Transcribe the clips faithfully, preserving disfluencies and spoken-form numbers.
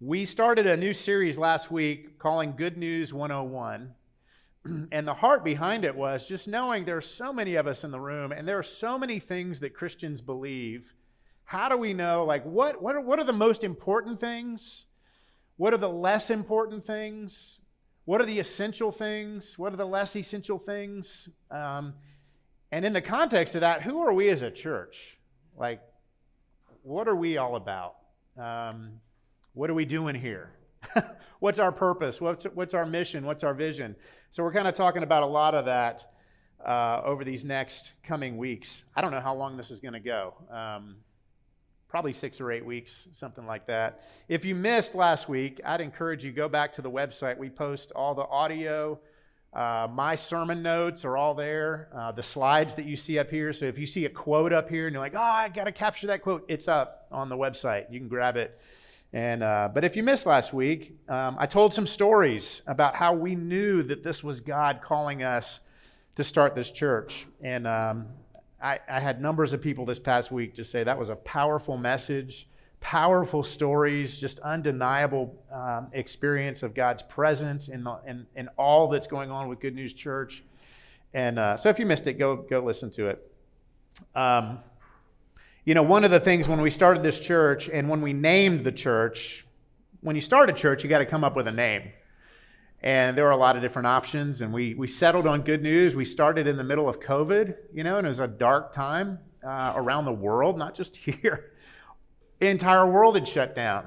We started a new series last week calling Good News one oh one. And the heart behind it was just knowing there are so many of us in the room and there are so many things that Christians believe. How do we know, like, what, what, are, what are the most important things? What are the less important things? What are the essential things? What are the less essential things? Um, and in the context of that, who are we as a church? Like, what are we all about? Um, what are we doing here? What's our purpose? What's, what's our mission? What's our vision? So we're kind of talking about a lot of that uh, over these next coming weeks. I don't know how long this is going to go. Um, probably six or eight weeks, something like that. If you missed last week, I'd encourage you to go back to the website. We post all the audio. Uh, my sermon notes are all there. Uh, the slides that you see up here. So if you see a quote up here and you're like, oh, I got to capture that quote, it's up on the website. You can grab it. And uh, but if you missed last week, um, I told some stories about how we knew that this was God calling us to start this church. And um, I, I had numbers of people this past week just say that was a powerful message, powerful stories, just undeniable um, experience of God's presence in, the, in in all that's going on with Good News Church. And uh, so if you missed it, go go listen to it. Um, You know, one of the things when we started this church and when we named the church, when you start a church, you got to come up with a name. And there were a lot of different options, and we we settled on Good News. We started in the middle of COVID, you know, and it was a dark time uh, around the world, not just here. The entire world had shut down.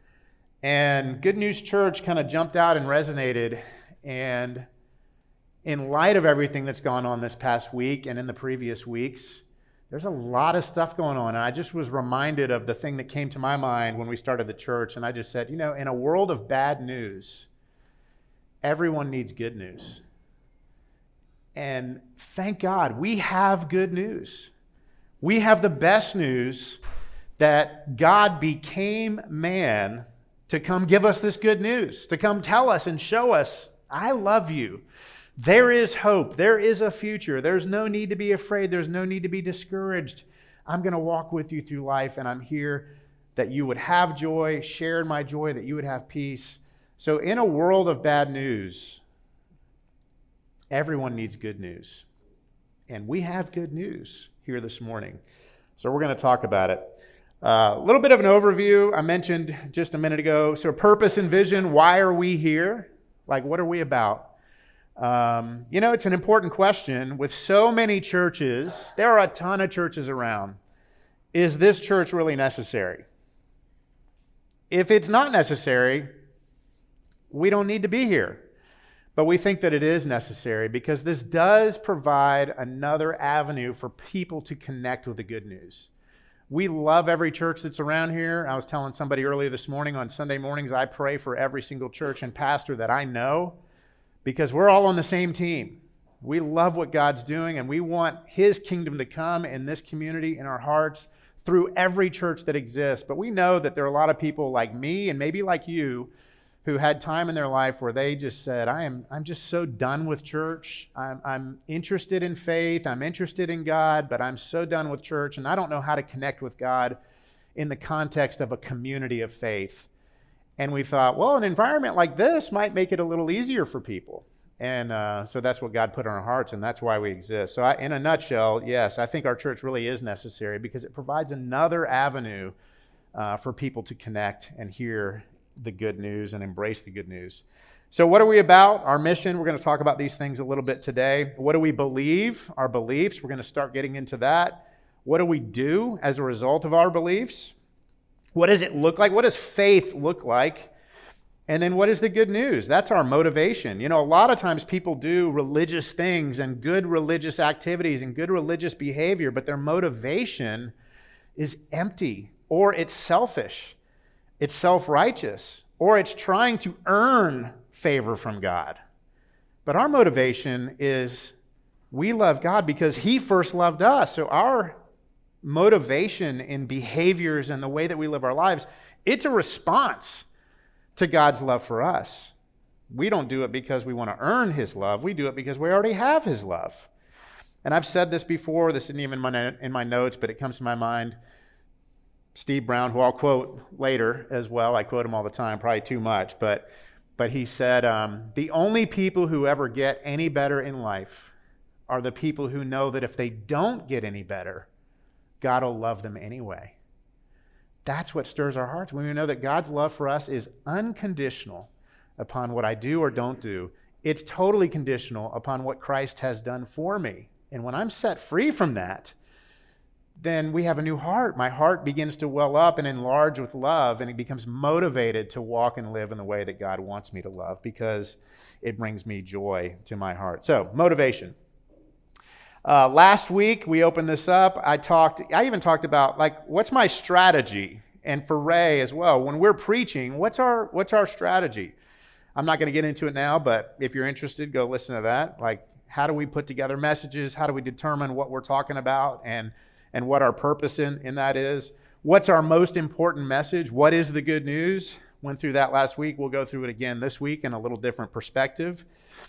And Good News Church kind of jumped out and resonated. And in light of everything that's gone on this past week and in the previous weeks, there's a lot of stuff going on. And I just was reminded of the thing that came to my mind when we started the church. And I just said, you know, in a world of bad news, everyone needs good news. And thank God we have good news. We have the best news that God became man to come give us this good news, to come tell us and show us, I love you. There is hope. There is a future. There's no need to be afraid. There's no need to be discouraged. I'm going to walk with you through life, and I'm here that you would have joy, share in my joy, that you would have peace. So in a world of bad news, everyone needs good news. And we have good news here this morning. So we're going to talk about it. A uh, little bit of an overview. I mentioned just a minute ago. So purpose and vision. Why are we here? Like, what are we about? Um, you know, it's an important question. With so many churches, there are a ton of churches around. Is this church really necessary? If it's not necessary, we don't need to be here. But we think that it is necessary because this does provide another avenue for people to connect with the good news. We love every church that's around here. I was telling somebody earlier this morning, on Sunday mornings, I pray for every single church and pastor that I know, because we're all on the same team. We love what God's doing, and we want His kingdom to come in this community, in our hearts, through every church that exists. But we know that there are a lot of people like me and maybe like you who had time in their life where they just said, I am, I'm just so done with church. I'm, I'm interested in faith. I'm interested in God, but I'm so done with church, and I don't know how to connect with God in the context of a community of faith. And we thought, well, an environment like this might make it a little easier for people. And uh, so that's what God put on our hearts, and that's why we exist. So I, in a nutshell, yes, I think our church really is necessary because it provides another avenue uh, for people to connect and hear the good news and embrace the good news. So what are we about? Our mission, we're going to talk about these things a little bit today. What do we believe? Our beliefs, we're going to start getting into that. What do we do as a result of our beliefs? What does it look like? What does faith look like? And then what is the good news? That's our motivation. You know, a lot of times people do religious things and good religious activities and good religious behavior, but their motivation is empty, or it's selfish, it's self-righteous, or it's trying to earn favor from God. But our motivation is we love God because He first loved us. So our motivation in behaviors and the way that we live our lives, it's a response to God's love for us. We don't do it because we want to earn His love. We do it because we already have His love. And I've said this before. This isn't even in my, in my notes, but it comes to my mind. Steve Brown, who I'll quote later as well. I quote him all the time, probably too much, but but he said, um, the only people who ever get any better in life are the people who know that if they don't get any better, God will love them anyway. That's what stirs our hearts. When we know that God's love for us is unconditional upon what I do or don't do. It's totally conditional upon what Christ has done for me. And when I'm set free from that, then we have a new heart. My heart begins to well up and enlarge with love, and it becomes motivated to walk and live in the way that God wants me to love because it brings me joy to my heart. So, motivation. Uh, last week, we opened this up. I talked, I even talked about, like, what's my strategy? And for Ray as well, when we're preaching, what's our what's our strategy? I'm not going to get into it now, but if you're interested, go listen to that. Like, how do we put together messages? How do we determine what we're talking about and and what our purpose in, in that is? What's our most important message? What is the good news? Went through that last week. We'll go through it again this week in a little different perspective.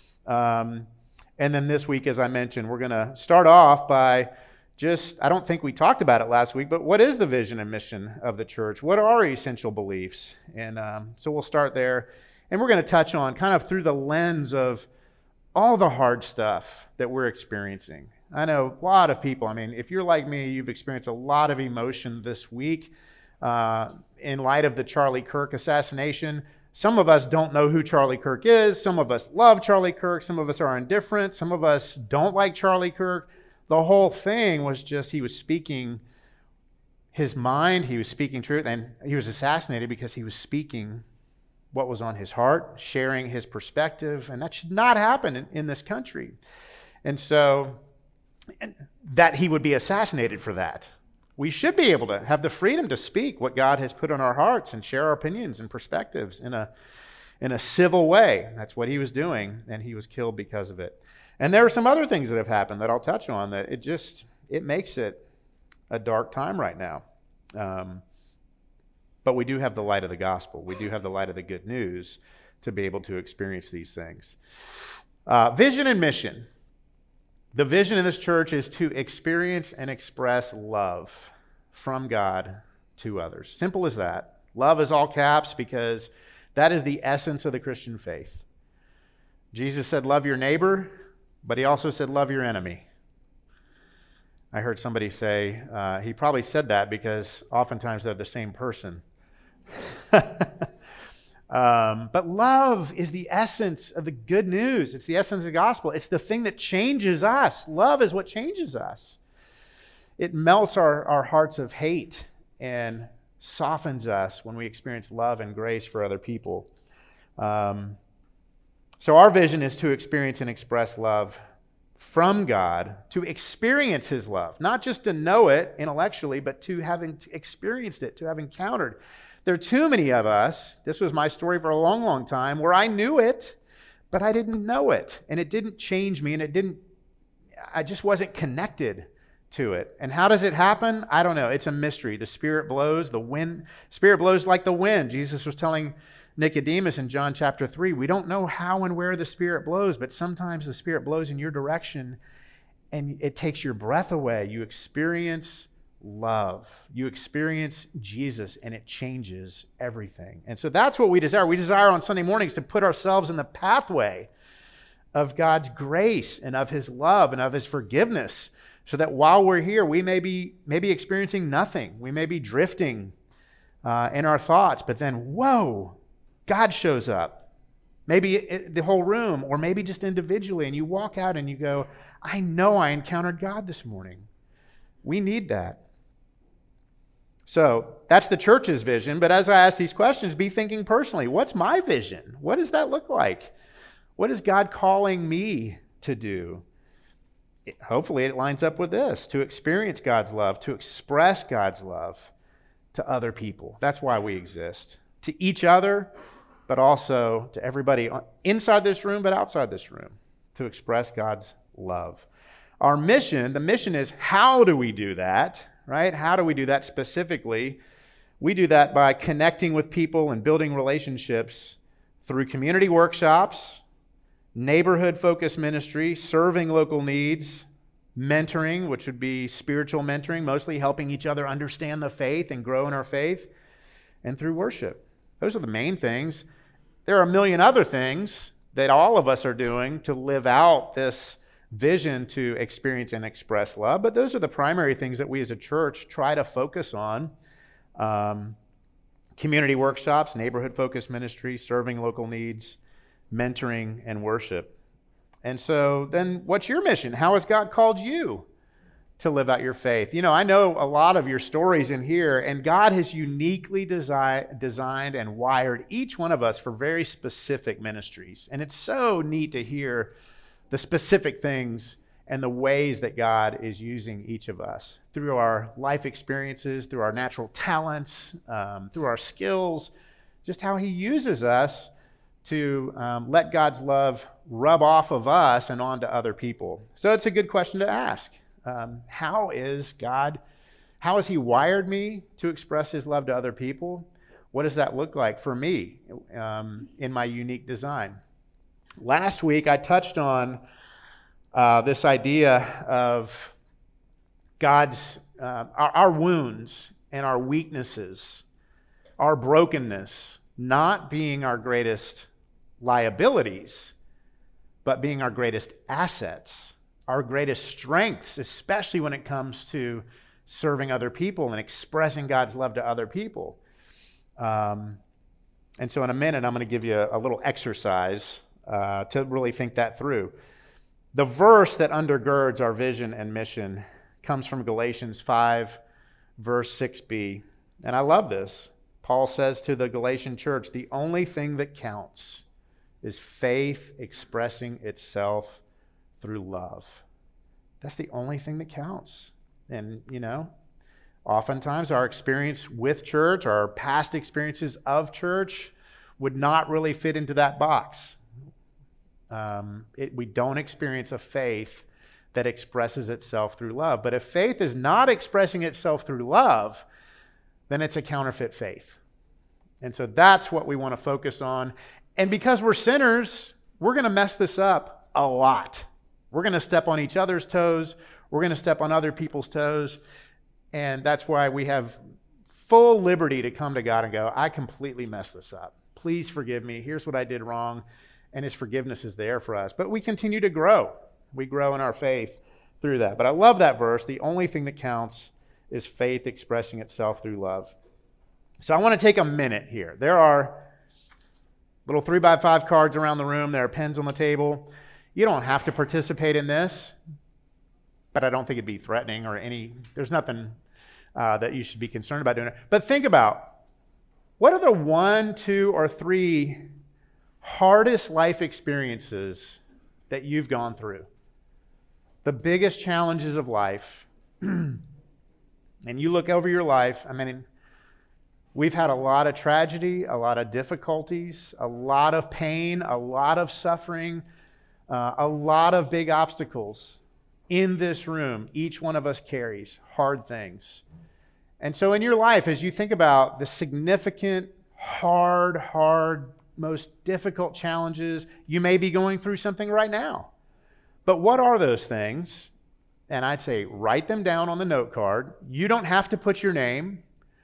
Um, and then this week, as I mentioned, we're going to start off by just, I don't think we talked about it last week, but what is the vision and mission of the church? What are our essential beliefs? And um, so we'll start there. And we're going to touch on kind of through the lens of all the hard stuff that we're experiencing. I know a lot of people, I mean, if you're like me, you've experienced a lot of emotion this week uh, in light of the Charlie Kirk assassination. Some of us don't know who Charlie Kirk is. Some of us love Charlie Kirk. Some of us are indifferent. Some of us don't like Charlie Kirk. The whole thing was just he was speaking his mind. He was speaking truth. And he was assassinated because he was speaking what was on his heart, sharing his perspective. And that should not happen in, in this country. And so And that he would be assassinated for that. We should be able to have the freedom to speak what God has put on our hearts and share our opinions and perspectives in a in a civil way. That's what he was doing, and he was killed because of it. And there are some other things that have happened that I'll touch on that it just, it makes it a dark time right now. Um, but we do have the light of the gospel. We do have the light of the good news to be able to experience these things. Uh, vision and mission. The vision in this church is to experience and express love from God to others. Simple as that. Love is all caps because that is the essence of the Christian faith. Jesus said, love your neighbor, but he also said, love your enemy. I heard somebody say, uh, he probably said that because oftentimes they're the same person. Um, but love is the essence of the good news. It's the essence of the gospel. It's the thing that changes us. Love is what changes us. It melts our, our hearts of hate and softens us when we experience love and grace for other people. Um, so our vision is to experience and express love from God, to experience his love, not just to know it intellectually, but to having experienced it, to have encountered. There are too many of us, this was my story for a long, long time, where I knew it, but I didn't know it. And it didn't change me, and it didn't, I just wasn't connected to it. And how does it happen? I don't know. It's a mystery. The Spirit blows, the wind, Spirit blows like the wind. Jesus was telling Nicodemus in John chapter three, we don't know how and where the Spirit blows, but sometimes the Spirit blows in your direction, and it takes your breath away. You experience love. You experience Jesus, and it changes everything. And so that's what we desire. We desire on Sunday mornings to put ourselves in the pathway of God's grace and of his love and of his forgiveness, so that while we're here, we may be maybe experiencing nothing. We may be drifting uh, in our thoughts, but then, whoa, God shows up. Maybe it, the whole room, or maybe just individually, and you walk out and you go, I know I encountered God this morning. We need that. So that's the church's vision. But as I ask these questions, be thinking personally, what's my vision? What does that look like? What is God calling me to do? It, hopefully it lines up with this, to experience God's love, to express God's love to other people. That's why we exist. To each other, but also to everybody inside this room, but outside this room, to express God's love. Our mission, the mission is, how do we do that? Right? How do we do that specifically? We do that by connecting with people and building relationships through community workshops, neighborhood-focused ministry, serving local needs, mentoring, which would be spiritual mentoring, mostly helping each other understand the faith and grow in our faith, and through worship. Those are the main things. There are a million other things that all of us are doing to live out this vision to experience and express love, but those are the primary things that we as a church try to focus on. Um, community workshops, neighborhood-focused ministry, serving local needs, mentoring, and worship. And so then what's your mission? How has God called you to live out your faith? You know, I know a lot of your stories in here, and God has uniquely desi- designed and wired each one of us for very specific ministries. And it's so neat to hear the specific things and the ways that God is using each of us through our life experiences, through our natural talents, um, through our skills, just how he uses us to um, let God's love rub off of us and onto other people. So it's a good question to ask. Um, how is God, how has he wired me to express his love to other people? What does that look like for me um, in my unique design? Last week, I touched on uh, this idea of God's, uh, our, our wounds and our weaknesses, our brokenness, not being our greatest liabilities, but being our greatest assets, our greatest strengths, especially when it comes to serving other people and expressing God's love to other people. Um, and so in a minute, I'm going to give you a, a little exercise Uh, to really think that through. The verse that undergirds our vision and mission comes from Galatians five, verse six b. And I love this. Paul says to the Galatian church, the only thing that counts is faith expressing itself through love. That's the only thing that counts. And, you know, oftentimes our experience with church, our past experiences of church would not really fit into that box. Um, it, we don't experience a faith that expresses itself through love. But if faith is not expressing itself through love, then it's a counterfeit faith. And so that's what we want to focus on. And because we're sinners, we're going to mess this up a lot. We're going to step on each other's toes. We're going to step on other people's toes. And that's why we have full liberty to come to God and go, I completely messed this up. Please forgive me. Here's what I did wrong. And his forgiveness is there for us. But we continue to grow. We grow in our faith through that. But I love that verse. The only thing that counts is faith expressing itself through love. So I want to take a minute here. There are little three by five cards around the room. There are pens on the table. You don't have to participate in this, but I don't think it'd be threatening or any, there's nothing uh, that you should be concerned about doing it. But think about, what are the one, two, or three hardest life experiences that you've gone through? The biggest challenges of life. And you look over your life, I mean, we've had a lot of tragedy, a lot of difficulties, a lot of pain, a lot of suffering, uh, a lot of big obstacles. In this room, each one of us carries hard things. And so in your life, as you think about the significant, hard, hard, most difficult challenges, you may be going through something right now. But what are those things? And I'd say write them down on the note card. You don't have to put your name.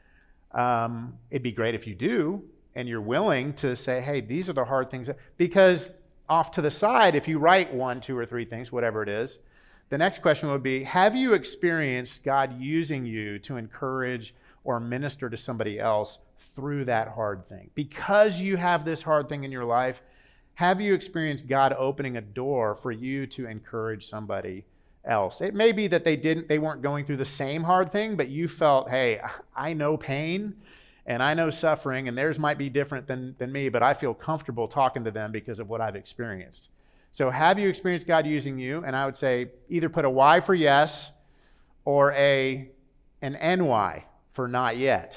Um, it'd be great if you do, and you're willing to say, hey, these are the hard things. Because off to the side, if you write one, two, or three things, whatever it is, the next question would be, have you experienced God using you to encourage or minister to somebody else through that hard thing? Because you have this hard thing in your life, have you experienced God opening a door for you to encourage somebody else? It may be that they didn't, they weren't going through the same hard thing, but you felt, hey, I know pain and I know suffering, and theirs might be different than, than me, but I feel comfortable talking to them because of what I've experienced. So have you experienced God using you? And I would say either put a Y for yes or a an N Y for not yet.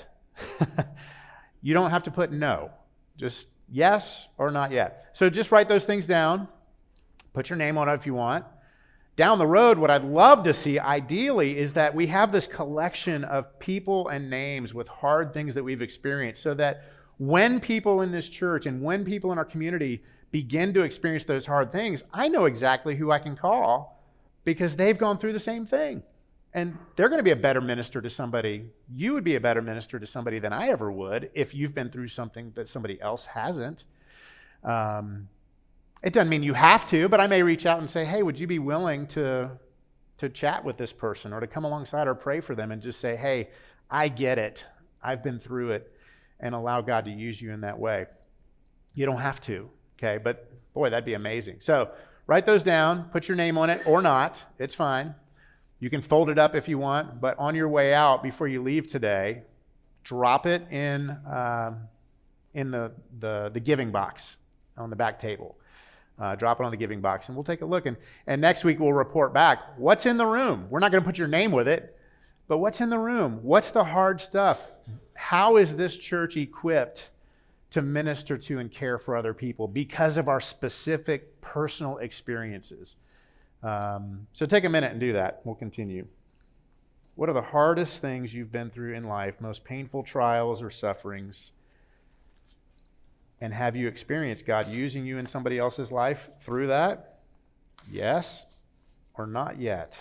You don't have to put no. Just yes or not yet. So just write those things down. Put your name on it if you want. Down the road, what I'd love to see, ideally, is that we have this collection of people and names with hard things that we've experienced, so that when people in this church and when people in our community begin to experience those hard things, I know exactly who I can call because they've gone through the same thing. And they're going to be a better minister to somebody. You would be a better minister to somebody than I ever would if you've been through something that somebody else hasn't. Um, it doesn't mean you have to, but I may reach out and say, hey, would you be willing to, to chat with this person or to come alongside or pray for them and just say, hey, I get it. I've been through it, and allow God to use you in that way. You don't have to, okay? But boy, that'd be amazing. So write those down, put your name on it or not. It's fine. You can fold it up if you want, but on your way out, before you leave today, drop it in um, in the, the the giving box on the back table. Uh, drop it on the giving box, and we'll take a look. And, and next week, we'll report back. What's in the room? We're not going to put your name with it, but what's in the room? What's the hard stuff? How is this church equipped to minister to and care for other people because of our specific personal experiences? Um, so take a minute and do that. We'll continue. What are the hardest things you've been through in life, most painful trials or sufferings? And have you experienced God using you in somebody else's life through that? Yes or not yet?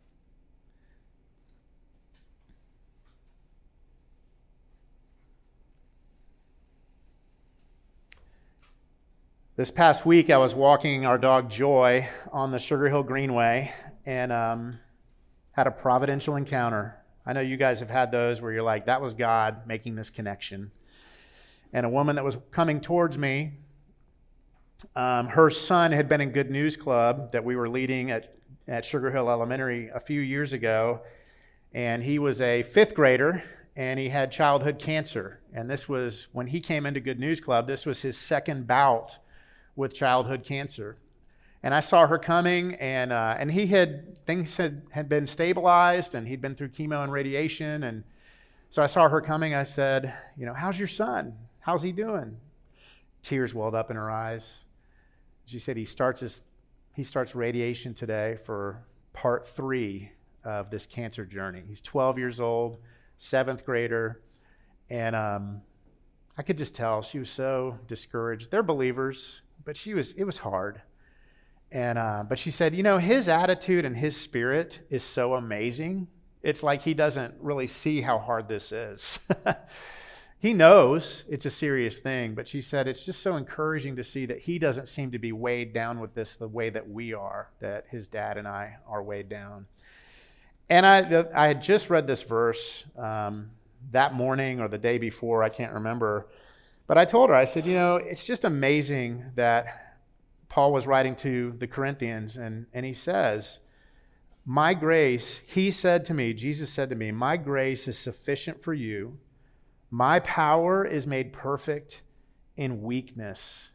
This past week, I was walking our dog Joy on the Sugar Hill Greenway and um, had a providential encounter. I know you guys have had those where you're like, that was God making this connection. And a woman that was coming towards me, um, her son had been in Good News Club that we were leading at, at Sugar Hill Elementary a few years ago. And he was a fifth grader, and he had childhood cancer. And this was, when he came into Good News Club, this was his second bout with childhood cancer. And I saw her coming, and uh, and he had, things had, had been stabilized, and he'd been through chemo and radiation. And so I saw her coming. I said, you know, how's your son? How's he doing? Tears welled up in her eyes. She said he starts his, he starts radiation today for part three of this cancer journey. He's twelve years old, seventh grader, and um, I could just tell she was so discouraged. They're believers, but she was, it was hard. And uh, but she said, you know, his attitude and his spirit is so amazing. It's like he doesn't really see how hard this is. He knows it's a serious thing, but she said it's just so encouraging to see that he doesn't seem to be weighed down with this the way that we are, that his dad and I are weighed down. And I, the, I had just read this verse um, that morning or the day before, I can't remember. But I told her, I said, you know, it's just amazing that Paul was writing to the Corinthians, and, and he says, my grace, he said to me, Jesus said to me, my grace is sufficient for you. My power is made perfect in weakness.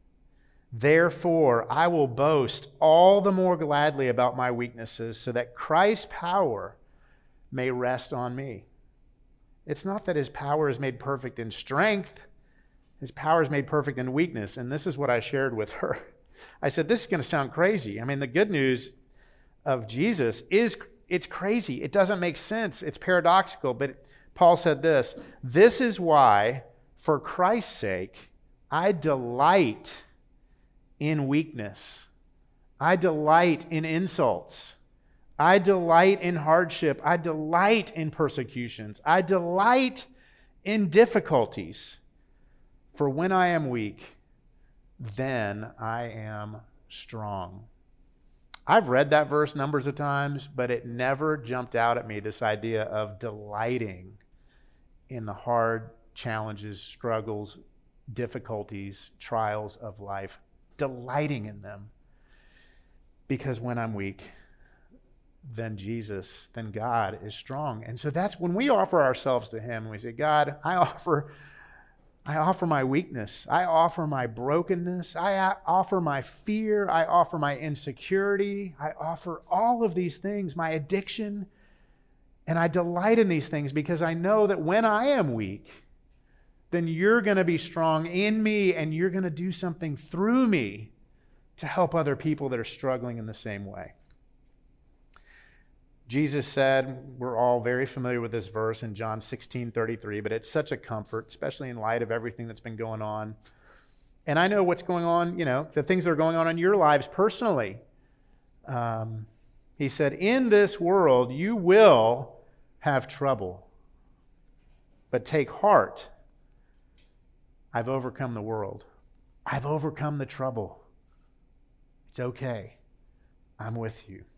Therefore, I will boast all the more gladly about my weaknesses so that Christ's power may rest on me. It's not that his power is made perfect in strength. His power is made perfect in weakness. And this is what I shared with her. I said, this is going to sound crazy. I mean, the good news of Jesus is, it's crazy. It doesn't make sense. It's paradoxical. But Paul said this, this is why, for Christ's sake, I delight in weakness. I delight in insults. I delight in hardship. I delight in persecutions. I delight in difficulties. For when I am weak, then I am strong. I've read that verse numbers of times, but it never jumped out at me, this idea of delighting in the hard challenges, struggles, difficulties, trials of life. Delighting in them. Because when I'm weak, then Jesus, then God is strong. And so that's when we offer ourselves to him, and we say, God, I offer I offer my weakness. I offer my brokenness. I offer my fear. I offer my insecurity. I offer all of these things, my addiction. And I delight in these things because I know that when I am weak, then you're going to be strong in me and you're going to do something through me to help other people that are struggling in the same way. Jesus said, we're all very familiar with this verse in John sixteen thirty-three, but it's such a comfort, especially in light of everything that's been going on. And I know what's going on, you know, the things that are going on in your lives personally. Um, He said, in this world you will have trouble, but take heart. I've overcome the world. I've overcome the trouble. It's okay. I'm with you.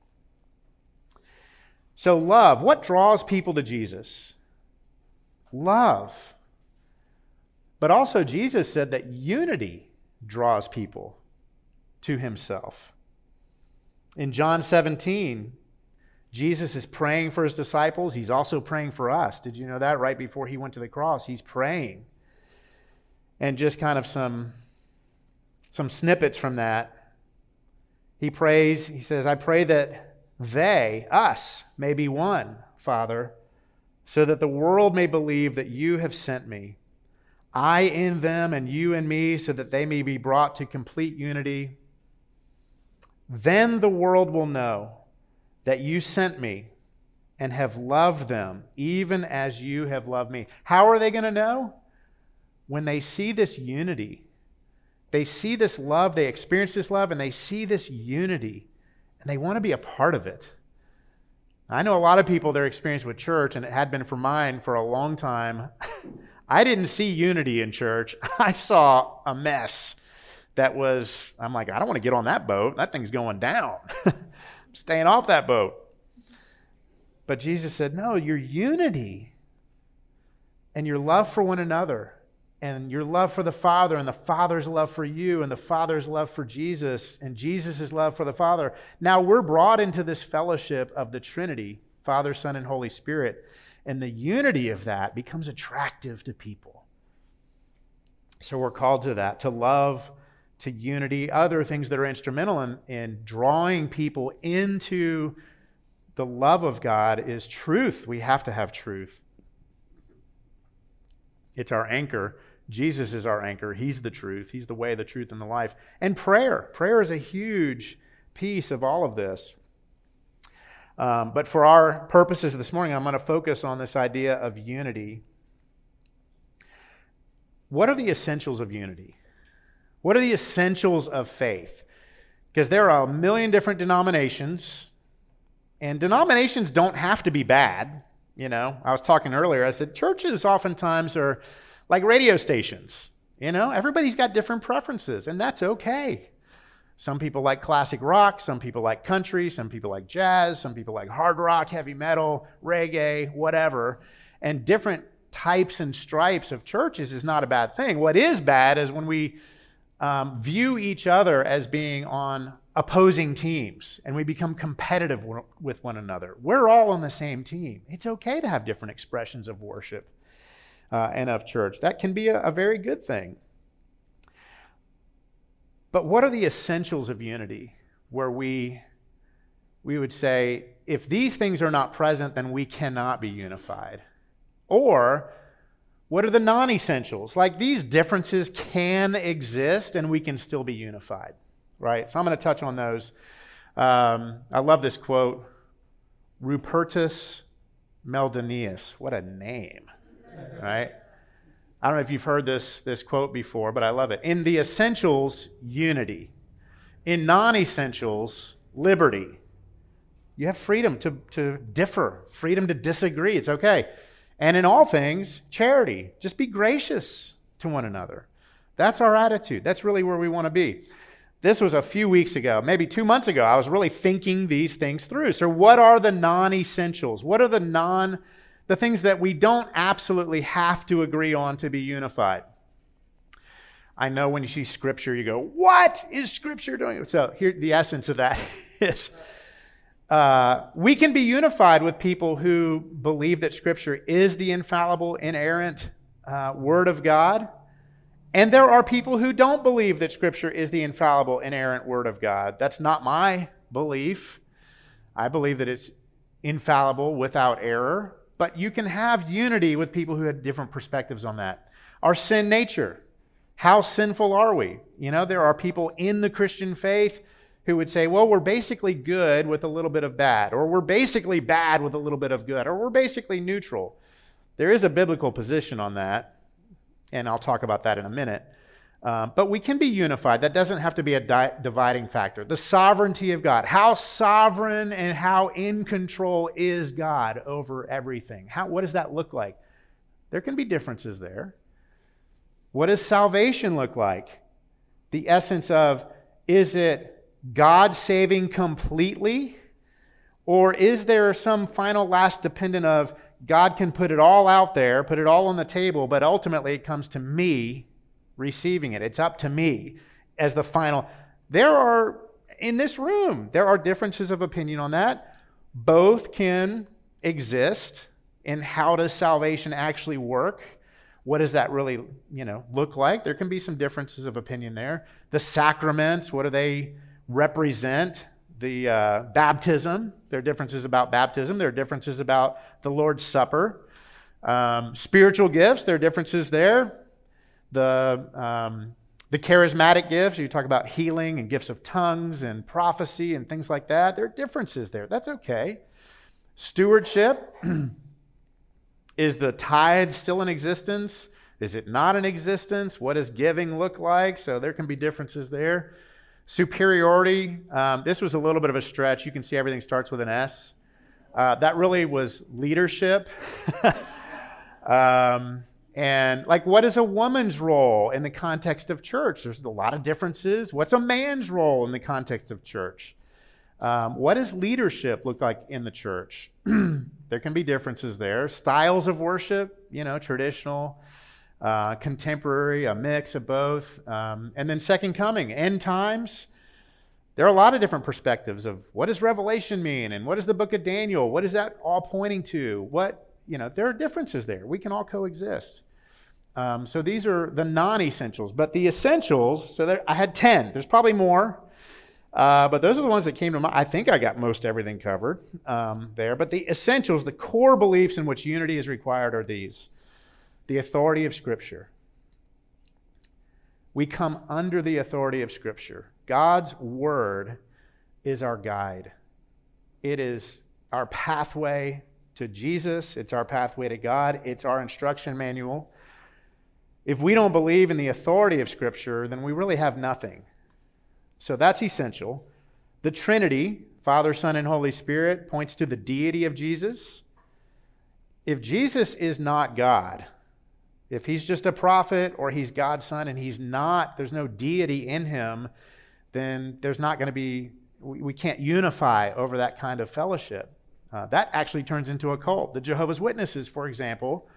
So love, what draws people to Jesus? Love. But also Jesus said that unity draws people to himself. In John seventeen, Jesus is praying for his disciples. He's also praying for us. Did you know that? Right before he went to the cross, he's praying. And just kind of some, some snippets from that. He prays, he says, I pray that they, us, may be one, Father, so that the world may believe that you have sent me. I in them and you in me, so that they may be brought to complete unity. Then the world will know that you sent me and have loved them, even as you have loved me. How are they going to know? When they see this unity. They see this love, they experience this love, and they see this unity, and they want to be a part of it. I know a lot of people, their experience with church, and it had been for mine for a long time, I didn't see unity in church. I saw a mess that was, I'm like, I don't want to get on that boat. That thing's going down. I'm staying off that boat. But Jesus said, no, your unity and your love for one another and your love for the Father and the Father's love for you and the Father's love for Jesus and Jesus' love for the Father. Now we're brought into this fellowship of the Trinity, Father, Son, and Holy Spirit. And the unity of that becomes attractive to people. So we're called to that, to love, to unity, other things that are instrumental in, in drawing people into the love of God is truth. We have to have truth. It's our anchor. Jesus is our anchor. He's the truth. He's the way, the truth, and the life. And prayer. Prayer is a huge piece of all of this. Um, but for our purposes this morning, I'm going to focus on this idea of unity. What are the essentials of unity? What are the essentials of faith? Because there are a million different denominations, and denominations don't have to be bad. You know, I was talking earlier, I said churches oftentimes are like radio stations. You know, everybody's got different preferences, and that's okay. Some people like classic rock, some people like country, some people like jazz, some people like hard rock, heavy metal, reggae, whatever. And different types and stripes of churches is not a bad thing. What is bad is when we um, view each other as being on opposing teams and we become competitive w- with one another. We're all on the same team. It's okay to have different expressions of worship uh, and of church. That can be a, a very good thing. But what are the essentials of unity where we, we would say, if these things are not present, then we cannot be unified? Or what are the non-essentials? Like these differences can exist and we can still be unified, right? So I'm going to touch on those. Um, I love this quote, Rupertus Meldenius. What a name, right? I don't know if you've heard this, this quote before, but I love it. In the essentials, unity. In non-essentials, liberty. You have freedom to, to differ, freedom to disagree. It's okay. And in all things, charity. Just be gracious to one another. That's our attitude. That's really where we want to be. This was a few weeks ago, maybe two months ago. I was really thinking these things through. So what are the non-essentials? What are the non The things that we don't absolutely have to agree on to be unified? I know when you see Scripture, you go, what is Scripture doing? So here, the essence of that is uh, we can be unified with people who believe that Scripture is the infallible, inerrant uh, Word of God. And there are people who don't believe that Scripture is the infallible, inerrant Word of God. That's not my belief. I believe that it's infallible, without error. But you can have unity with people who have different perspectives on that. Our sin nature. How sinful are we? You know, there are people in the Christian faith who would say, well, we're basically good with a little bit of bad, or we're basically bad with a little bit of good, or we're basically neutral. There is a biblical position on that, and I'll talk about that in a minute. Um, but we can be unified. That doesn't have to be a di- dividing factor. The sovereignty of God. How sovereign and how in control is God over everything? How, what does that look like? There can be differences there. What does salvation look like? The essence of, is it God saving completely? Or is there some final last dependent of God can put it all out there, put it all on the table, but ultimately it comes to me receiving it. It's up to me as the final. There are, in this room, there are differences of opinion on that. Both can exist in how does salvation actually work. What does that really, you know, look like? There can be some differences of opinion there. The sacraments, what do they represent? The uh, baptism, there are differences about baptism. There are differences about the Lord's Supper. Um, spiritual gifts, there are differences there. The, um, the charismatic gifts, you talk about healing and gifts of tongues and prophecy and things like that. There are differences there. That's okay. Stewardship, is the tithe still in existence? Is it not in existence? What does giving look like? So there can be differences there. Superiority, um, this was a little bit of a stretch. You can see everything starts with an S. Uh, that really was leadership. um, and like, what is a woman's role in the context of church? There's a lot of differences. What's a man's role in the context of church? Um, what does leadership look like in the church? There can be differences there. Styles of worship, you know, traditional, uh, contemporary, a mix of both. Um, and then second coming, end times. There are a lot of different perspectives of what does Revelation mean and what is the book of Daniel? What is that all pointing to? What, you know, there are differences there. We can all coexist. Um, so these are the non-essentials. But the essentials, so there, I had ten. There's probably more. Uh, but those are the ones that came to mind. I think I got most everything covered um, there. But the essentials, the core beliefs in which unity is required are these. The authority of Scripture. We come under the authority of Scripture. God's Word is our guide. It is our pathway to Jesus. It's our pathway to God. It's our instruction manual. If we don't believe in the authority of Scripture, then we really have nothing. So that's essential. The Trinity, Father, Son, and Holy Spirit, points to the deity of Jesus. If Jesus is not God, if he's just a prophet or he's God's son and he's not, there's no deity in him, then there's not going to be, we, we can't unify over that kind of fellowship. Uh, that actually turns into a cult. The Jehovah's Witnesses, for example,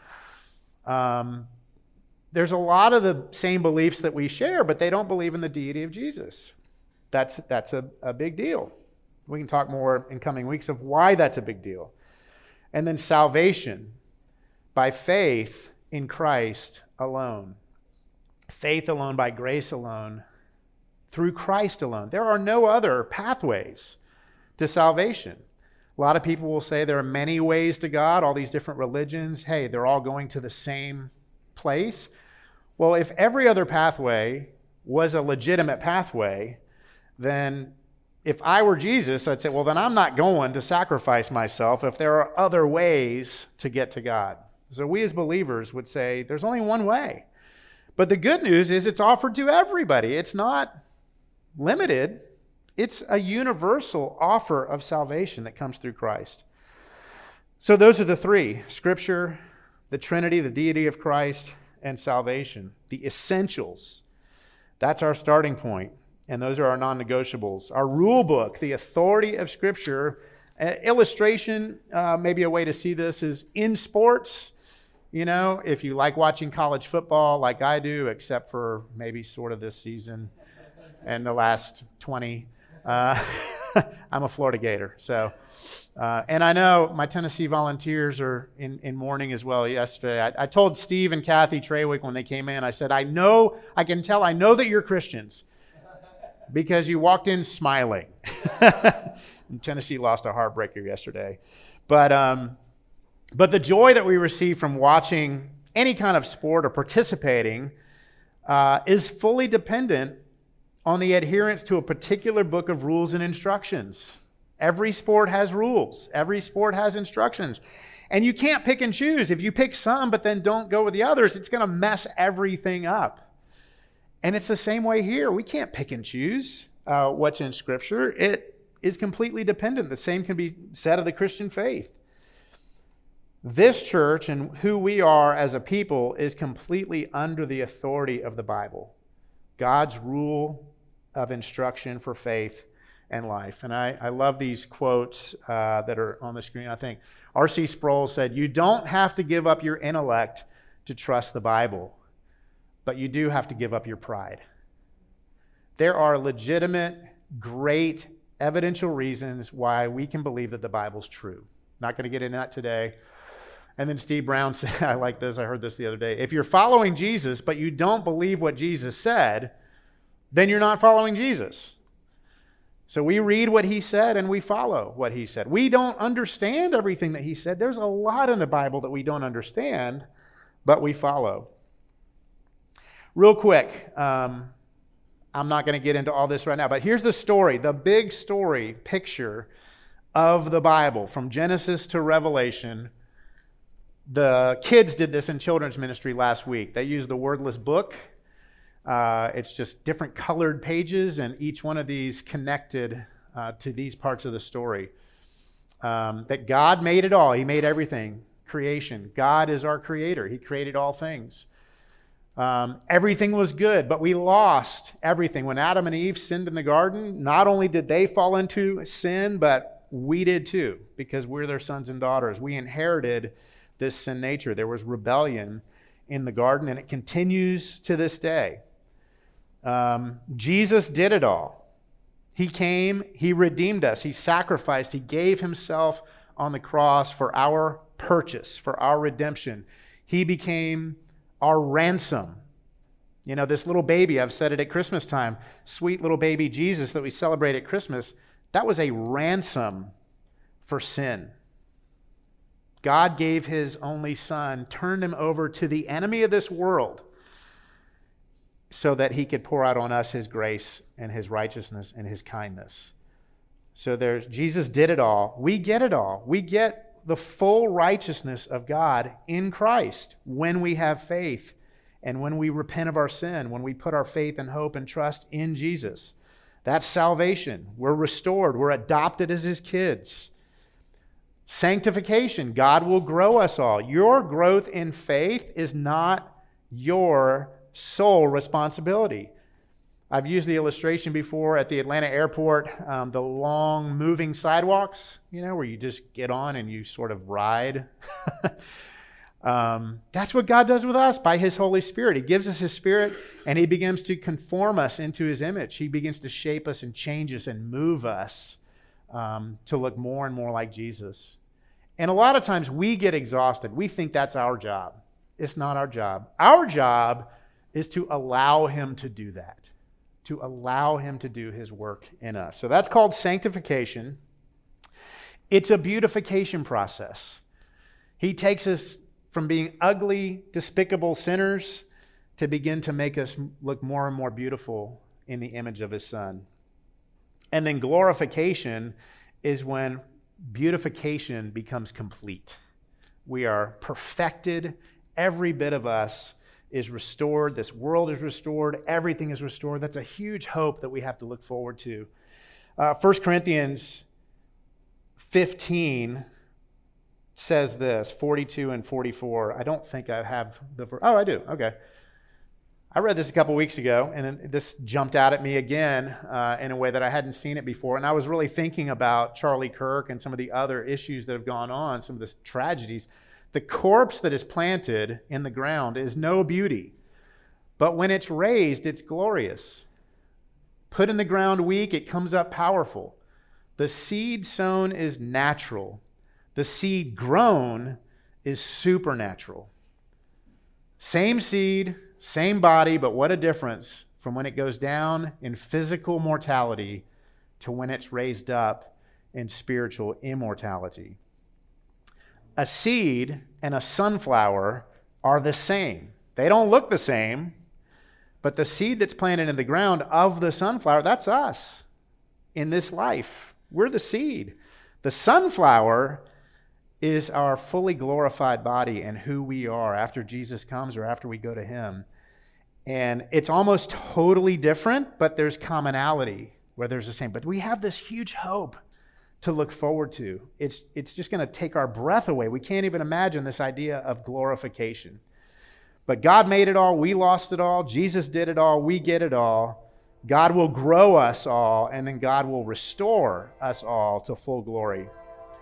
um, there's a lot of the same beliefs that we share, but they don't believe in the deity of Jesus. That's, that's a, a big deal. We can talk more in coming weeks of why that's a big deal. And then salvation by faith in Christ alone. Faith alone, by grace alone, through Christ alone. There are no other pathways to salvation. A lot of people will say there are many ways to God, all these different religions. Hey, they're all going to the same place. Well, if every other pathway was a legitimate pathway, then if I were Jesus, I'd say, well, then I'm not going to sacrifice myself if there are other ways to get to God. So we as believers would say there's only one way. But the good news is it's offered to everybody. It's not limited. It's a universal offer of salvation that comes through Christ. So those are the three: Scripture, the Trinity, the deity of Christ, and salvation. The essentials. That's our starting point. And those are our non-negotiables. Our rule book, the authority of Scripture. Uh, illustration, uh, maybe a way to see this is in sports. You know, if you like watching college football like I do, except for maybe sort of this season and the last twenty, uh, I'm a Florida Gator. So, uh, and I know my Tennessee Volunteers are in, in mourning as well yesterday. I, I told Steve and Kathy Trawick when they came in, I said, I know, I can tell, I know that you're Christians because you walked in smiling. And Tennessee lost a heartbreaker yesterday. But um, but the joy that we receive from watching any kind of sport or participating uh, is fully dependent on the adherence to a particular book of rules and instructions. Every sport has rules. Every sport has instructions. And you can't pick and choose. If you pick some but then don't go with the others, it's going to mess everything up. And it's the same way here. We can't pick and choose uh, what's in Scripture. It is completely dependent. The same can be said of the Christian faith. This church and who we are as a people is completely under the authority of the Bible, God's rule of instruction for faith and life. And I, I love these quotes uh, that are on the screen. I think R C Sproul said, "You don't have to give up your intellect to trust the Bible, but you do have to give up your pride." There are legitimate, great, evidential reasons why we can believe that the Bible's true. Not going to get into that today. And then Steve Brown said, I like this, I heard this the other day, if you're following Jesus, but you don't believe what Jesus said, then you're not following Jesus. So we read what he said and we follow what he said. We don't understand everything that he said. There's a lot in the Bible that we don't understand, but we follow. Real quick, um, I'm not going to get into all this right now, but here's the story, the big story picture of the Bible from Genesis to Revelation. The kids did this in children's ministry last week. They used the wordless book. Uh, it's just different colored pages, and each one of these connected uh, to these parts of the story. Um, that God made it all. He made everything. Creation. God is our creator. He created all things. Um, everything was good, but we lost everything. When Adam and Eve sinned in the garden, not only did they fall into sin, but we did too, because we're their sons and daughters. We inherited this sin nature. There was rebellion in the garden, and it continues to this day. Um, Jesus did it all. He came, he redeemed us, he sacrificed, he gave himself on the cross for our purchase, for our redemption. He became our ransom. You know, this little baby, I've said it at Christmas time, sweet little baby Jesus that we celebrate at Christmas, that was a ransom for sin. God gave his only son, turned him over to the enemy of this world so that he could pour out on us his grace and his righteousness and his kindness. So there's, Jesus did it all. We get it all. We get the full righteousness of God in Christ when we have faith and when we repent of our sin, when we put our faith and hope and trust in Jesus. That's salvation. We're restored. We're adopted as his kids. Sanctification, God will grow us all. Your growth in faith is not your sole responsibility. I've used the illustration before at the Atlanta airport, um, the long moving sidewalks, you know, where you just get on and you sort of ride. um, that's what God does with us by his Holy Spirit. He gives us his Spirit and he begins to conform us into his image. He begins to shape us and change us and move us Um, to look more and more like Jesus. And a lot of times we get exhausted. We think that's our job. It's not our job. Our job is to allow him to do that, to allow him to do his work in us. So that's called sanctification. It's a beautification process. He takes us from being ugly, despicable sinners to begin to make us look more and more beautiful in the image of his Son. And then glorification is when beautification becomes complete. We are perfected. Every bit of us is restored. This world is restored. Everything is restored. That's a huge hope that we have to look forward to. Uh, First Corinthians fifteen says this, forty-two and forty-four. I don't think I have the... Oh, I do. Okay. I read this a couple weeks ago, and this jumped out at me again uh, in a way that I hadn't seen it before. And I was really thinking about Charlie Kirk and some of the other issues that have gone on, some of the tragedies. The corpse that is planted in the ground is no beauty, but when it's raised, it's glorious. Put in the ground weak, it comes up powerful. The seed sown is natural. The seed grown is supernatural. Same seed, same body, but what a difference from when it goes down in physical mortality to when it's raised up in spiritual immortality. A seed and a sunflower are the same. They don't look the same, but the seed that's planted in the ground of the sunflower, that's us in this life. We're the seed. The sunflower is our fully glorified body and who we are after Jesus comes or after we go to him. And it's almost totally different, but there's commonality where there's the same. But we have this huge hope to look forward to. It's, it's just going to take our breath away. We can't even imagine this idea of glorification. But God made it all. We lost it all. Jesus did it all. We get it all. God will grow us all, and then God will restore us all to full glory.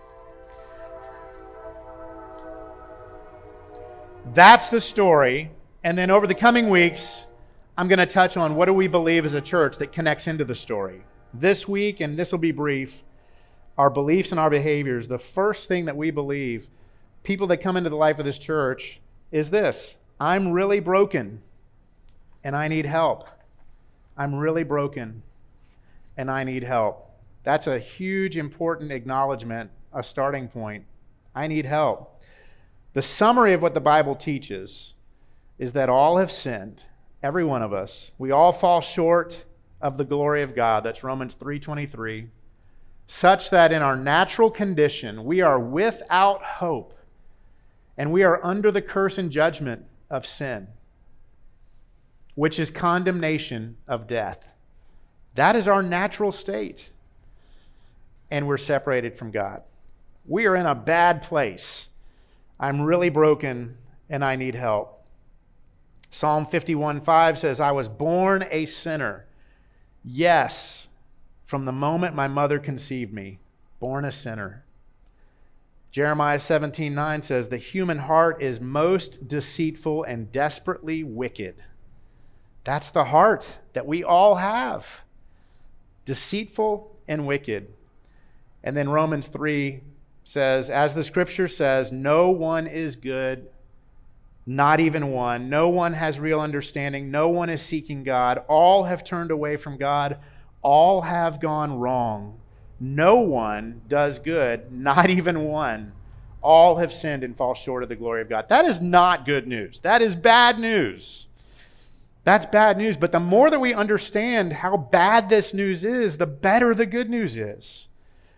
That's the story. And then over the coming weeks, I'm going to touch on what do we believe as a church that connects into the story. This week, and this will be brief, our beliefs and our behaviors. The first thing that we believe, people that come into the life of this church, is this: I'm really broken and I need help. I'm really broken and I need help. That's a huge, important acknowledgement, a starting point. I need help. The summary of what the Bible teaches is that all have sinned, every one of us. We all fall short of the glory of God. That's Romans three twenty-three. Such that in our natural condition, we are without hope, and we are under the curse and judgment of sin, which is condemnation of death. That is our natural state, and we're separated from God. We are in a bad place. I'm really broken, and I need help. Psalm fifty-one five says, I was born a sinner. Yes, from the moment my mother conceived me, born a sinner. Jeremiah seventeen nine says, the human heart is most deceitful and desperately wicked. That's the heart that we all have. Deceitful and wicked. And then Romans three says, as the scripture says, no one is good, not even one. No one has real understanding. No one is seeking God. All have turned away from God. All have gone wrong. No one does good, not even one. All have sinned and fall short of the glory of God. That is not good news. That is bad news. That's bad news. But the more that we understand how bad this news is, the better the good news is.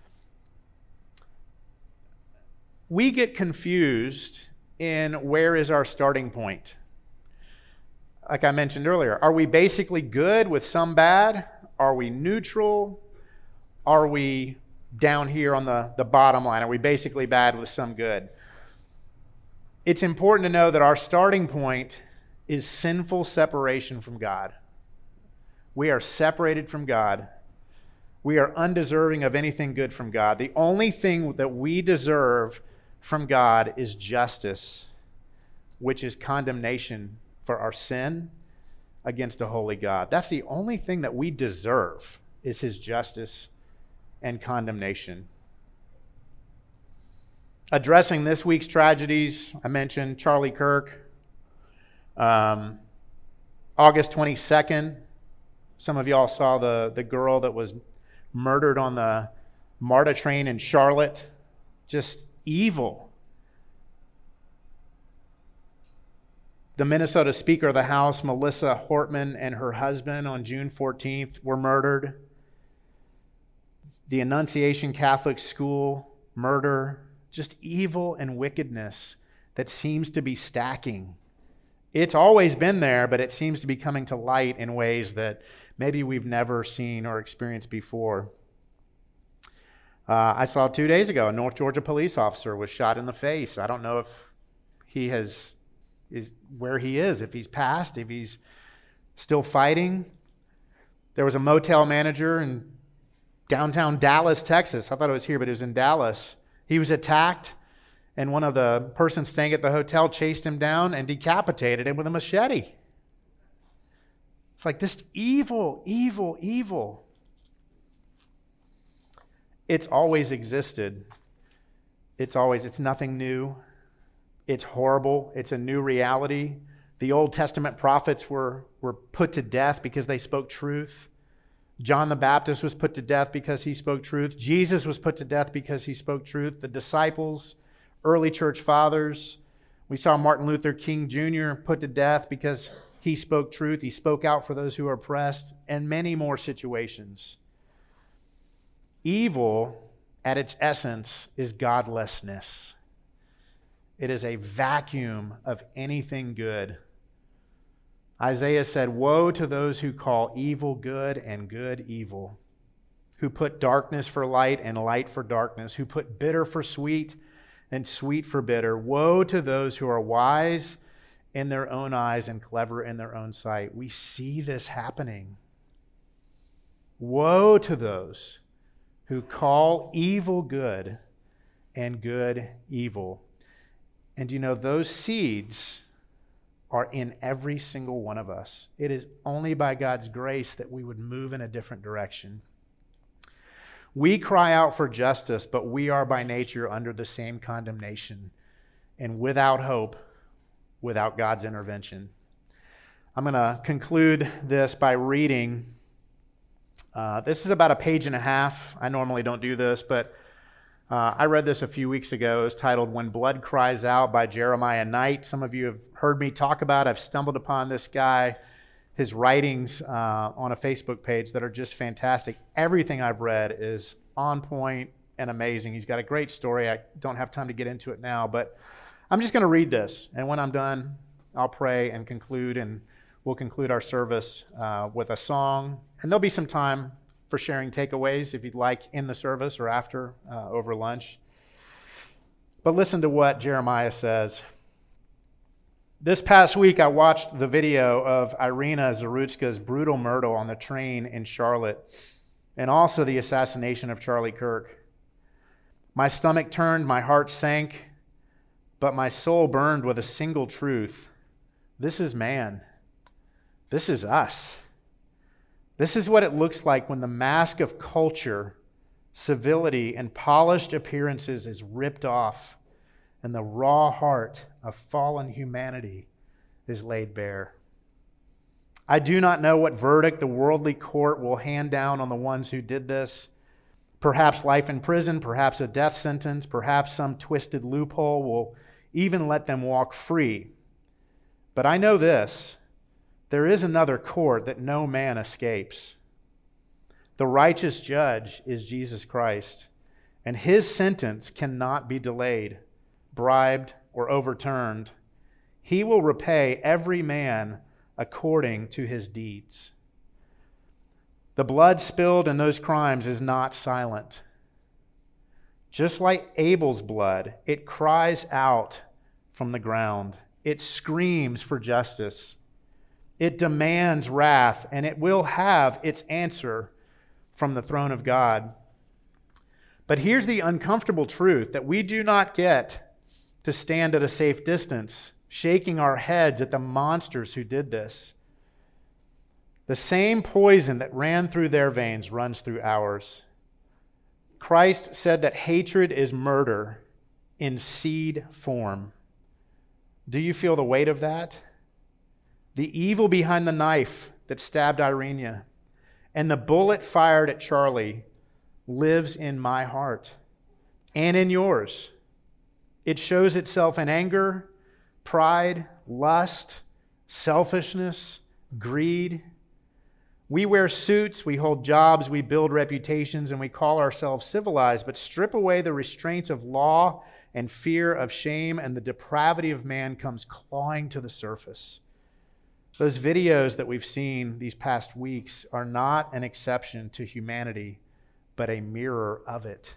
We get confused in where is our starting point. Like I mentioned earlier, are we basically good with some bad? Are we neutral? Are we down here on the, the bottom line? Are we basically bad with some good? It's important to know that our starting point is sinful separation from God. We are separated from God. We are undeserving of anything good from God. The only thing that we deserve from God is justice, which is condemnation for our sin against a holy God. That's the only thing that we deserve, is his justice and condemnation. Addressing this week's tragedies, I mentioned Charlie Kirk. Um, August twenty-second, some of y'all saw the, the girl that was murdered on the MARTA train in Charlotte. Just evil. The Minnesota Speaker of the House, Melissa Hortman, and her husband on June fourteenth were murdered. The Annunciation Catholic School murder. Just evil and wickedness that seems to be stacking. It's always been there, but it seems to be coming to light in ways that maybe we've never seen or experienced before. Uh, I saw two days ago a North Georgia police officer was shot in the face. I don't know if he has is where he is, if he's passed, if he's still fighting. There was a motel manager in downtown Dallas, Texas. I thought it was here, but it was in Dallas. He was attacked, and one of the persons staying at the hotel chased him down and decapitated him with a machete. It's like this evil, evil, evil. It's always existed. It's always, it's nothing new. It's horrible. It's a new reality. The Old Testament prophets were, were put to death because they spoke truth. John the Baptist was put to death because he spoke truth. Jesus was put to death because he spoke truth. The disciples, early church fathers. We saw Martin Luther King Junior put to death because he spoke truth. He spoke out for those who are oppressed, and many more situations. Evil, at its essence, is godlessness. It is a vacuum of anything good. Isaiah said, "Woe to those who call evil good and good evil, who put darkness for light and light for darkness, who put bitter for sweet and sweet for bitter. Woe to those who are wise in their own eyes and clever in their own sight." We see this happening. Woe to those who call evil good and good evil. And you know, those seeds are in every single one of us. It is only by God's grace that we would move in a different direction. We cry out for justice, but we are by nature under the same condemnation and without hope, without God's intervention. I'm going to conclude this by reading. Uh, this is about a page and a half. I normally don't do this, but uh, I read this a few weeks ago. It's titled "When Blood Cries Out" by Jeremiah Knight. Some of you have heard me talk about it. I've stumbled upon this guy, his writings uh, on a Facebook page that are just fantastic. Everything I've read is on point and amazing. He's got a great story. I don't have time to get into it now, but I'm just going to read this. And when I'm done, I'll pray and conclude, and we'll conclude our service uh, with a song. And there'll be some time for sharing takeaways if you'd like in the service or after, uh, over lunch. But listen to what Jeremiah says. This past week, I watched the video of Irina Zarutska's brutal murder on the train in Charlotte, and also the assassination of Charlie Kirk. My stomach turned, my heart sank, but my soul burned with a single truth. This is man. This is us. This is what it looks like when the mask of culture, civility, and polished appearances is ripped off, and the raw heart of fallen humanity is laid bare. I do not know what verdict the worldly court will hand down on the ones who did this. Perhaps life in prison, perhaps a death sentence, perhaps some twisted loophole will even let them walk free. But I know this: there is another court that no man escapes. The righteous judge is Jesus Christ, and his sentence cannot be delayed, bribed, or overturned. He will repay every man according to his deeds. The blood spilled in those crimes is not silent. Just like Abel's blood, it cries out from the ground. It screams for justice. It demands wrath, and it will have its answer from the throne of God. But here's the uncomfortable truth, that we do not get to stand at a safe distance, shaking our heads at the monsters who did this. The same poison that ran through their veins runs through ours. Christ said that hatred is murder in seed form. Do you feel the weight of that? The evil behind the knife that stabbed Irina and the bullet fired at Charlie lives in my heart and in yours. It shows itself in anger, pride, lust, selfishness, greed. We wear suits, we hold jobs, we build reputations, and we call ourselves civilized, but strip away the restraints of law and fear of shame, and the depravity of man comes clawing to the surface. Those videos that we've seen these past weeks are not an exception to humanity, but a mirror of it.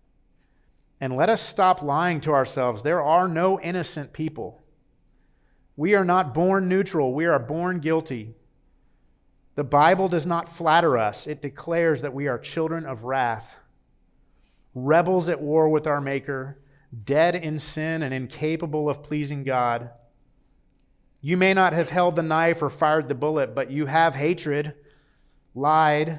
And let us stop lying to ourselves. There are no innocent people. We are not born neutral. We are born guilty. The Bible does not flatter us. It declares that we are children of wrath, rebels at war with our Maker, dead in sin and incapable of pleasing God. You may not have held the knife or fired the bullet, but you have hatred, lied,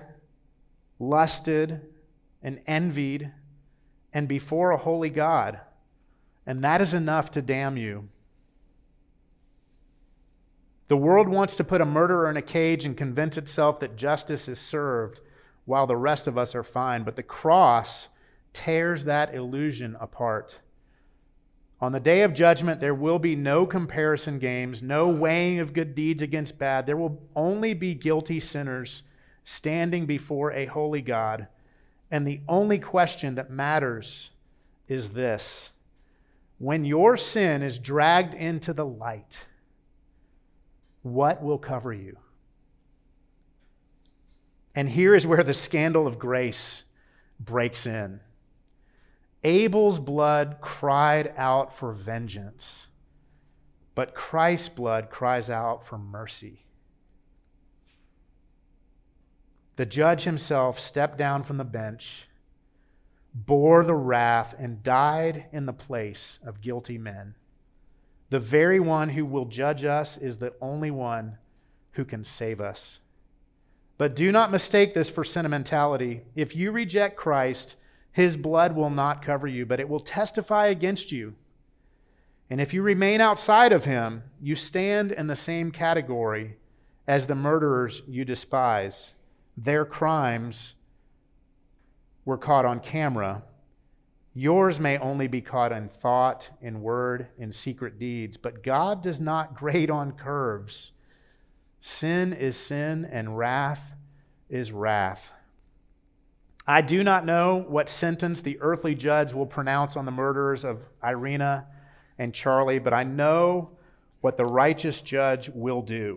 lusted, and envied, and before a holy God. And that is enough to damn you. The world wants to put a murderer in a cage and convince itself that justice is served while the rest of us are fine. But the cross tears that illusion apart. On the day of judgment, there will be no comparison games, no weighing of good deeds against bad. There will only be guilty sinners standing before a holy God. And the only question that matters is this: when your sin is dragged into the light, What will cover you? And here is where the scandal of grace breaks in. Abel's blood cried out for vengeance, but Christ's blood cries out for mercy. The judge himself stepped down from the bench, bore the wrath, and died in the place of guilty men. The very one who will judge us is the only one who can save us. But do not mistake this for sentimentality. If you reject Christ, his blood will not cover you, but it will testify against you. And if you remain outside of him, you stand in the same category as the murderers you despise. Their crimes were caught on camera. Yours may only be caught in thought, in word, in secret deeds, but God does not grade on curves. Sin is sin, and wrath is wrath. I do not know what sentence the earthly judge will pronounce on the murderers of Irina and Charlie, but I know what the righteous judge will do.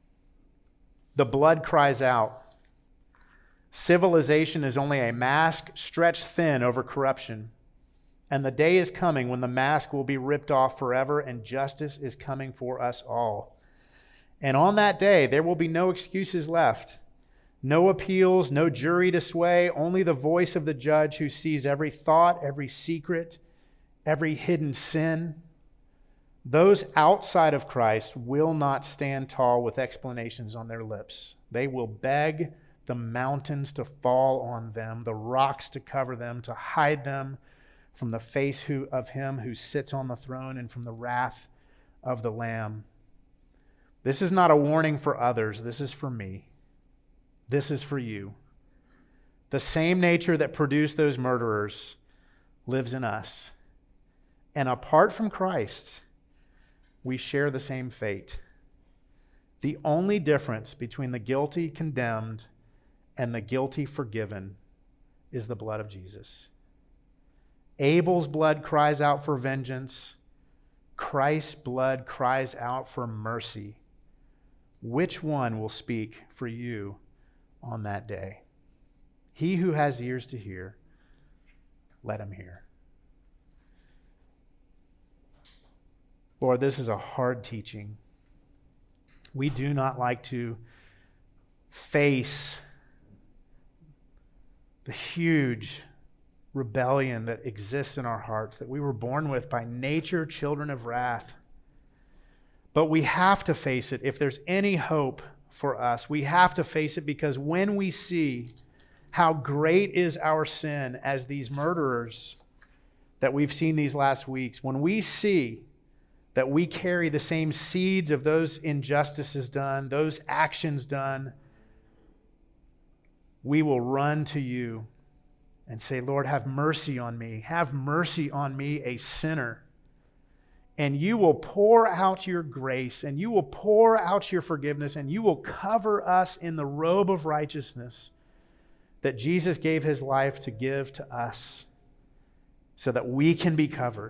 The blood cries out. Civilization is only a mask stretched thin over corruption. And the day is coming when the mask will be ripped off forever, and justice is coming for us all. And on that day, there will be no excuses left. No appeals, no jury to sway, only the voice of the judge who sees every thought, every secret, every hidden sin. Those outside of Christ will not stand tall with explanations on their lips. They will beg the mountains to fall on them, the rocks to cover them, to hide them from the face who, of him who sits on the throne and from the wrath of the Lamb. This is not a warning for others. This is for me. This is for you. The same nature that produced those murderers lives in us. And apart from Christ, we share the same fate. The only difference between the guilty condemned and the guilty forgiven is the blood of Jesus. Abel's blood cries out for vengeance. Christ's blood cries out for mercy. Which one will speak for you on that day? He who has ears to hear, let him hear. Lord, this is a hard teaching. We do not like to face the huge rebellion that exists in our hearts, that we were born with by nature, children of wrath. But we have to face it if there's any hope for us. We have to face it because when we see how great is our sin as these murderers that we've seen these last weeks, when we see that we carry the same seeds of those injustices done, those actions done, we will run to you and say, Lord, have mercy on me. Have mercy on me, a sinner. And you will pour out your grace, and you will pour out your forgiveness, and you will cover us in the robe of righteousness that Jesus gave his life to give to us so that we can be covered.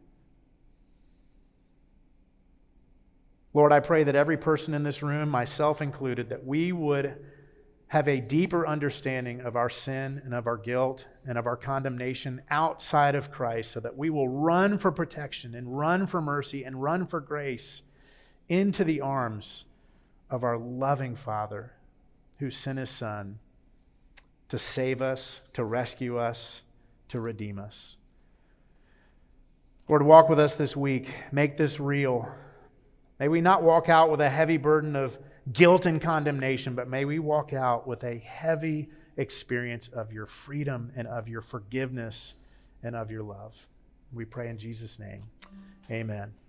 Lord, I pray that every person in this room, myself included, that we would have a deeper understanding of our sin and of our guilt and of our condemnation outside of Christ so that we will run for protection and run for mercy and run for grace into the arms of our loving Father who sent his Son to save us, to rescue us, to redeem us. Lord, walk with us this week. Make this real. May we not walk out with a heavy burden of guilt and condemnation, but may we walk out with a heavy experience of your freedom and of your forgiveness and of your love. We pray in Jesus' name. Amen.